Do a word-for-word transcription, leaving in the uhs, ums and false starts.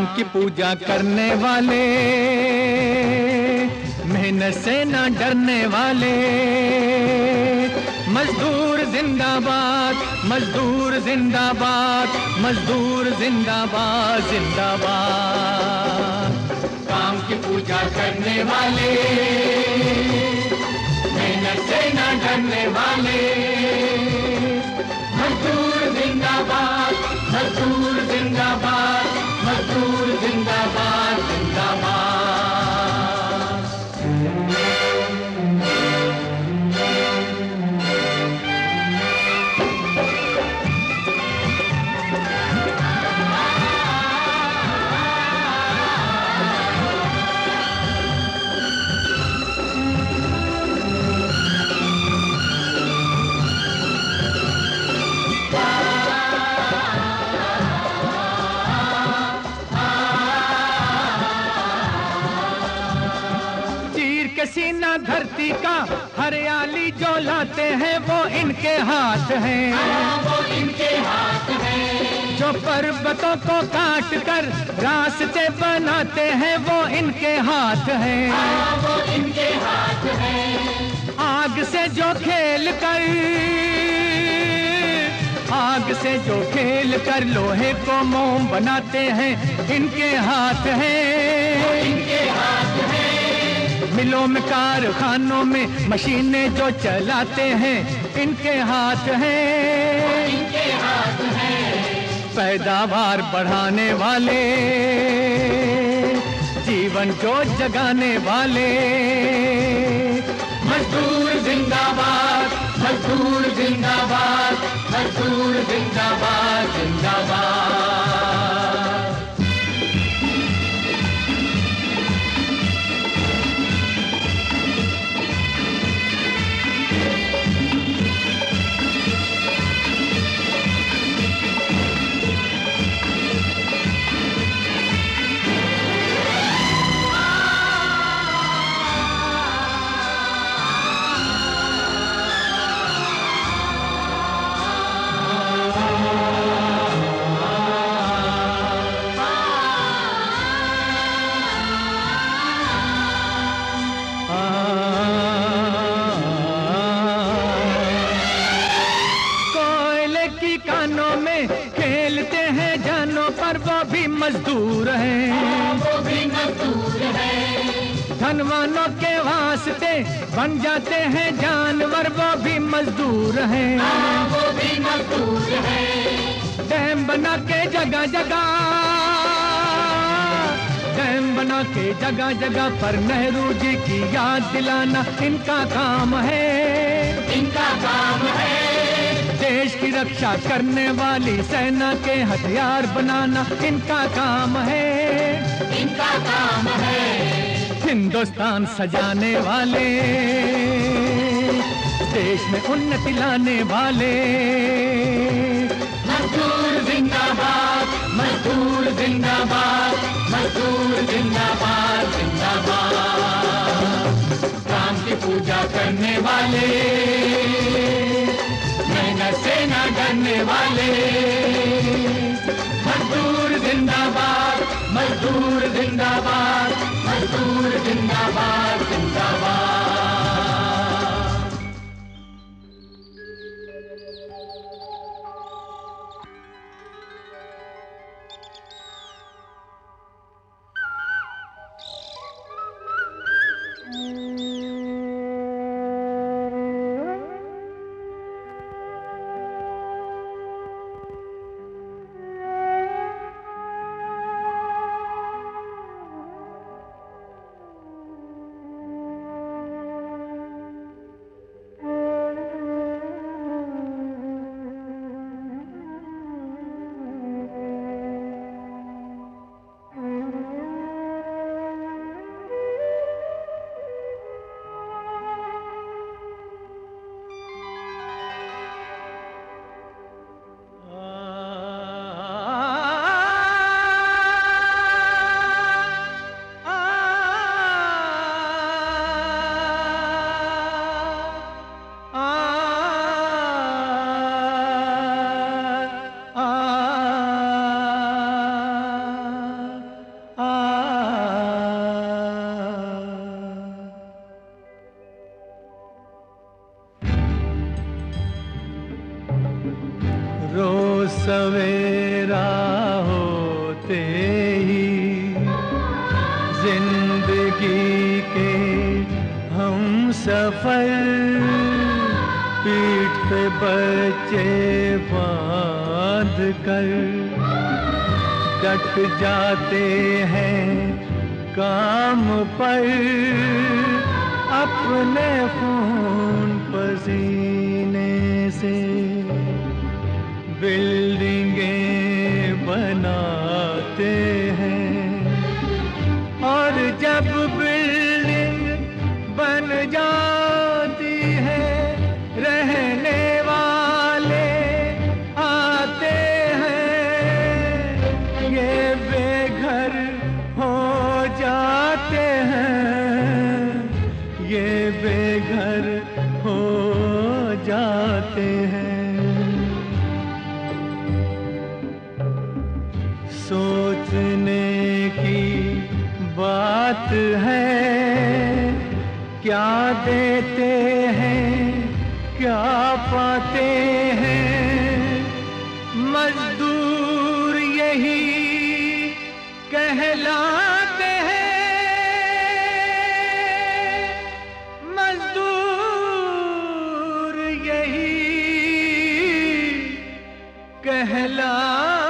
की पूजा करने वाले, मेहनत से ना डरने वाले, मजदूर जिंदाबाद, मजदूर जिंदाबाद, मजदूर जिंदाबाद जिंदाबाद। काम की पूजा करने वाले, मेहनत से ना डरने वाले, मजदूर जिंदाबाद, मजदूर जिंदाबाद, मजदूर जिंदाबाद जिंदाबाद। सीना धरती का हरियाली जो लाते हैं वो इनके हाथ हैं, वो इनके हाथ हैं। जो पर्वतों को काट कर रास्ते बनाते हैं वो इनके हाथ हैं, वो इनके हाथ हैं। आग से जो खेल कर, आग से जो खेल कर लोहे को मोम बनाते हैं इनके हाथ हैं, इनके हाथ हैं। मिलों में कारखानों में मशीनें जो चलाते हैं इनके हाथ हैं, इनके हाथ हैं। पैदावार बढ़ाने वाले, जीवन जो जगाने वाले, मजदूर जिंदाबाद, मजदूर जिंदाबाद, मजदूर जिंदाबाद जिंदाबाद। कानों में खेलते हैं जानों पर वो भी मजदूर हैं, वो भी मजदूर हैं। धनवानों के वास्ते बन जाते हैं जानवर वो भी मजदूर हैं, वो भी मजदूर हैं। डैम बना के जगह जगह, डैम बना के जगह जगह पर नेहरू जी की याद दिलाना इनका काम है, इनका काम है। देश की रक्षा करने वाली सेना के हथियार बनाना इनका काम है, इनका काम है। हिंदुस्तान सजाने वाले, देश में उन्नति लाने वाले, मजदूर जिंदाबाद, मजदूर जिंदाबाद, मजदूर जिंदाबाद जिंदाबाद। काम की पूजा करने वाले, मेहनत से ना डरने वाले, मजदूर जिंदाबाद, मजदूर जिंदाबाद, मजदूर जिंदाबाद जिंदाबाद। सवेरा होते ही जिंदगी के हम सफर पीठ पे बच्चे बांध कर डट जाते हैं काम पर अपने खून पसीने से बिल्डिंगें बनाते हैं और जब बिल्डिंग बन जाती है रहने वाले आते हैं ये बेघर हो जाते हैं ये बेघर हो जाते हैं। सोचने की बात है क्या देते हैं क्या पाते हैं मजदूर यही कहलाते हैं मजदूर यही कहलाते